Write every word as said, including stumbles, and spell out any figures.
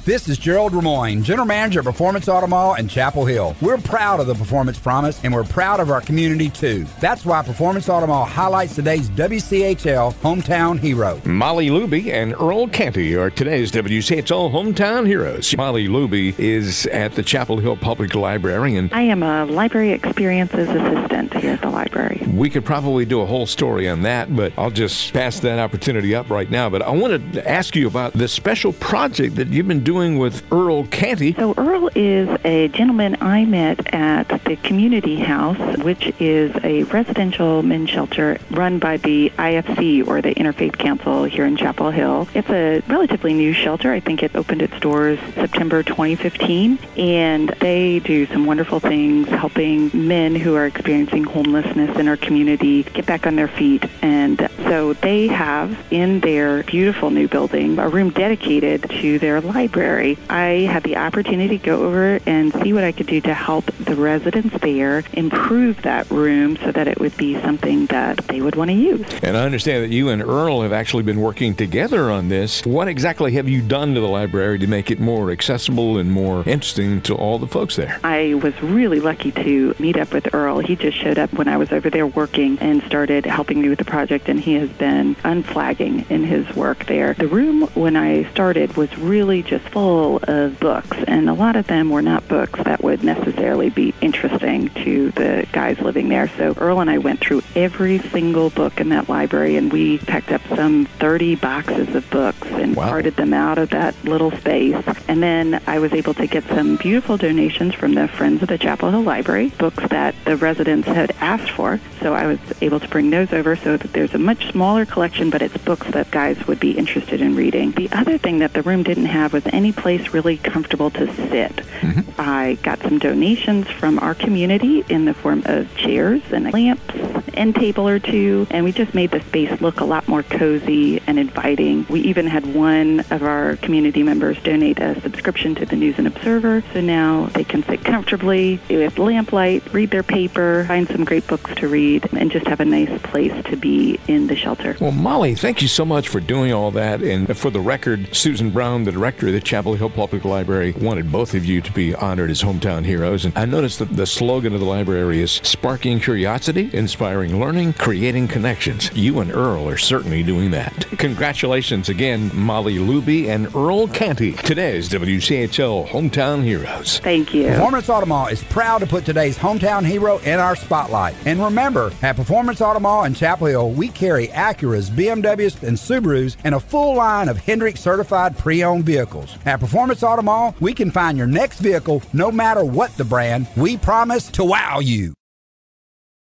This is Gerald Ramoyne, General Manager of Performance Auto Mall in Chapel Hill. We're proud of the Performance Promise, and we're proud of our community, too. That's why Performance Auto Mall highlights today's W C H L Hometown Hero. Molly Luby and Earl Canty are today's W C H L Hometown Heroes. Molly Luby is at the Chapel Hill Public Library, and I am a Library Experiences Assistant here at the library. We could probably do a whole story on that, but I'll just pass that opportunity up right now. But I wanted to ask you about the special project that you've been doing with Earl Canty. So Earl is a gentleman I met at the Community House, which is a residential men's shelter run by the I F C, or the Interfaith Council here in Chapel Hill. It's a relatively new shelter. I think it opened its doors September twenty fifteen, and they do some wonderful things helping men who are experiencing homelessness in our community get back on their feet. And so they have in their beautiful new building a room dedicated to their library. I had the opportunity to go over and see what I could do to help the residents there improve that room so that it would be something that they would want to use. And I understand that you and Earl have actually been working together on this. What exactly have you done to the library to make it more accessible and more interesting to all the folks there? I was really lucky to meet up with Earl. He just showed up when I was over there working and started helping me with the project, and he has been unflagging in his work there. The room, when I started, was really just full of books, and a lot of them were not books that would necessarily be interesting to the guys living there. So Earl and I went through every single book in that library, and we packed up some thirty boxes of books and wow. carted them out of that little space. And then I was able to get some beautiful donations from the Friends of the Chapel Hill Library, books that the residents had asked for. So I was able to bring those over so that there's a much smaller collection, but it's books that guys would be interested in reading. The other thing that the room didn't have was any place really comfortable to sit. Mm-hmm. I got some donations from our community in the form of chairs and lamps, end table or two, and we just made the space look a lot more cozy and inviting. We even had one of our community members donate a subscription to the News and Observer, so now they can sit comfortably with lamplight, read their paper, find some great books to read, and just have a nice place to be in the shelter. Well, Molly, thank you so much for doing all that. And for the record, Susan Brown, the director of the Chapel Hill Public Library, wanted both of you to be honored as hometown heroes. And I noticed that the slogan of the library is sparking curiosity, inspiring learning, creating connections. You and Earl are certainly doing that. Congratulations again, Molly Luby and Earl Canty, today's W C H L Hometown Heroes. Thank you. Performance Auto Mall is proud to put today's hometown hero in our spotlight. And remember, at Performance Auto Mall in Chapel Hill, we carry Acuras, B M Ws, and Subarus, and a full line of Hendrick certified pre-owned vehicles. At Performance Auto Mall, we can find your next vehicle no matter what the brand. We promise to wow you.